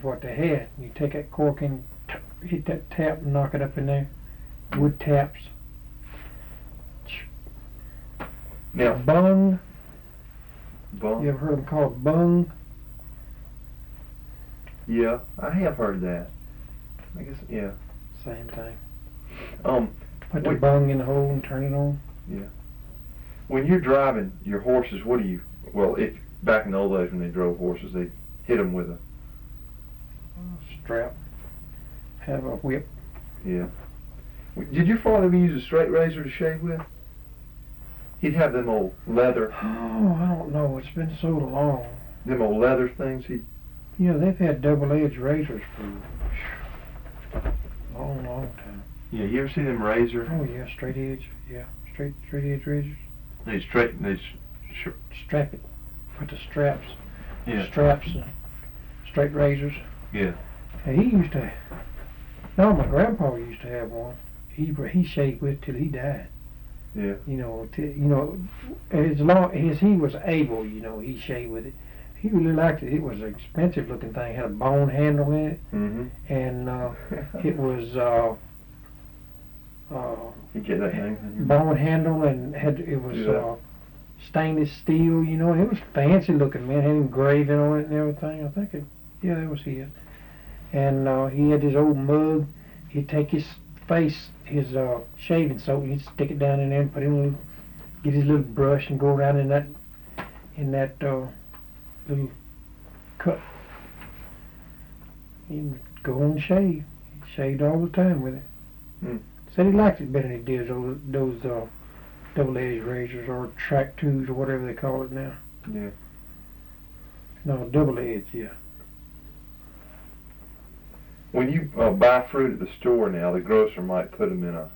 was what they had. You take that cork and hit that tap and knock it up in there. Wood taps. Now, Bung. bung. You ever heard them called bung? Yeah, I have heard that. I guess, yeah. Same thing. Wait. Put the bung in the hole and turn it on. When you're driving your horses, what do you, well, if back in the old days when they drove horses, they hit them with a, Strap. Have a whip. yeah. Did your father ever use a straight razor to shave with? He'd have them old leather, Oh, I don't know. It's been so long. them old leather things. You know, they've had double-edged razors for a long, long time. Yeah, you ever see them razor? Oh, yeah, straight edge. Yeah, straight edge razors. They straight, Strap it. Put the straps. yeah, Straps and straight razors. yeah. And he used to. No, my grandpa used to have one. He shaved with till he died. Yeah. You know, as long as he was able, you know, he shaved with it. He really liked it. It was an expensive looking thing. It had a bone handle in it, and it was You get that thing? bone handle, and it was stainless steel. You know, it was fancy looking, man. Had engraving on it and everything. I think that was his. And he had his old mug. He'd take his shaving soap, and he'd stick it down in there and put him get his little brush and go around in that little cut. He'd go on and shave. He shaved all the time with it. Said he liked it better than he did those double-edged razors or track twos or whatever they call it now. Yeah. No, double-edged, yeah. When you buy fruit at the store now, the grocer might put them in a.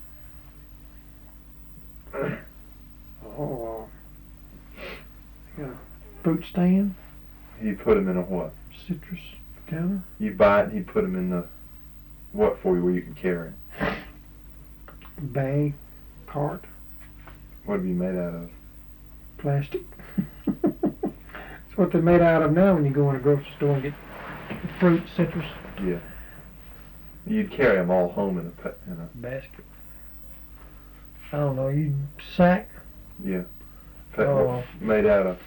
You got a fruit stand, He put them in a what? citrus counter, You buy it and he put them in the what for you where you can carry them? bag, cart, What would it be made out of? plastic. That's what they're made out of now when you go in a grocery store and get fruit, citrus. Yeah. You'd carry them all home in a Basket. I don't know, you sack. yeah. Oh. Made out of.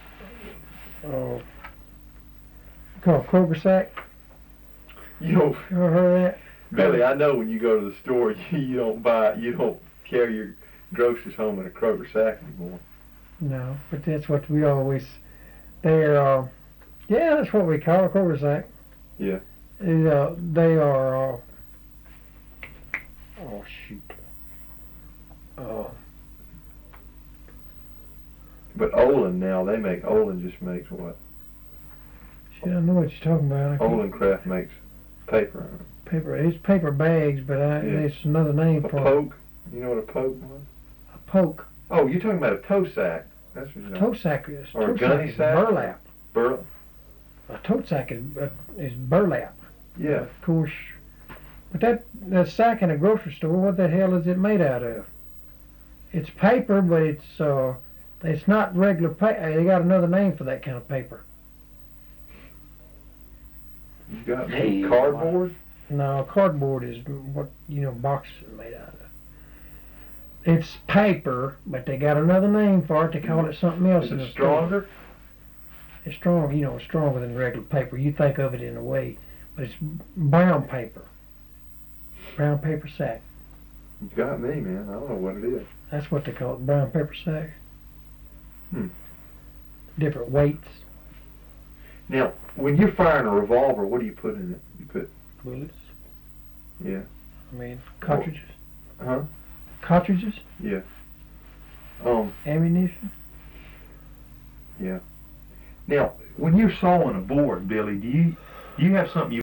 Called Kroger sack. You know, You ever heard of that? Billy, I know when you go to the store, you don't carry your groceries home in a Kroger sack anymore. No, but that's what we always. Yeah, that's what we call a Kroger sack. Yeah. They are. Oh shoot. But Olin now, Olin just makes what? Shit, I know what you're talking about. Olin Craft makes paper. Paper. It's paper bags, but it's another name A for it. poke? You know what a poke was? A poke. Oh, you're talking about a toe sack. That's what you're Toe sack is. Or a toe gunny is sack? burlap. Burl? A tote sack is burlap. Yeah. Of course. But that sack in a grocery store, what the hell is it made out of? It's paper, but it's not regular paper. They got another name for that kind of paper. You got cardboard? No, cardboard is what boxes are made out of. It's paper, but they got another name for it. They call it something else. Is it stronger? It's strong, stronger than regular paper. You think of it in a way, but it's brown paper. Brown paper sack. You got me, man. I don't know what it is. That's what they call it, brown paper sack. Different weights. Now, when you're firing a revolver, what do you put in it? You put Bullets. Yeah. I mean, cartridges. Huh? Cartridges. Yeah. Ammunition. Yeah. Now, when you're sawing a board, Billy, do you have something you